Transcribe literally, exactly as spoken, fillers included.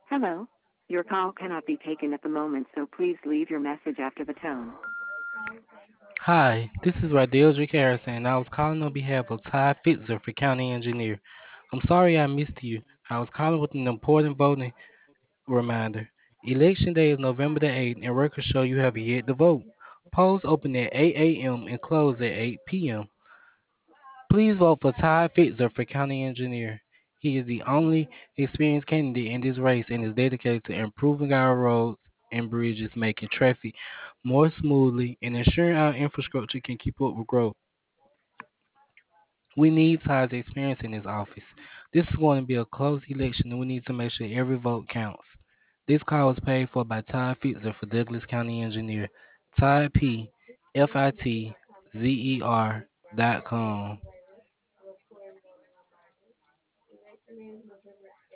Hello. Your call cannot be taken at the moment, so please leave your message after the tone. Hi, this is Radildrick Harrison, and I was calling on behalf of Ty Fitzer for County Engineer. I'm sorry I missed you. I was calling with an important voting reminder. Election Day is November the eighth, and records show you have yet to vote. Polls open at eight a m and close at eight p m. Please vote for Ty Fitzer for County Engineer. He is the only experienced candidate in this race and is dedicated to improving our roads and bridges, making traffic more smoothly, and ensuring our infrastructure can keep up with growth. We need Ty's experience in this office. This is going to be a close election, and we need to make sure every vote counts. This call was paid for by Ty Fitzer for Douglas County Engineer. Ty P. F I T Z E R dot com.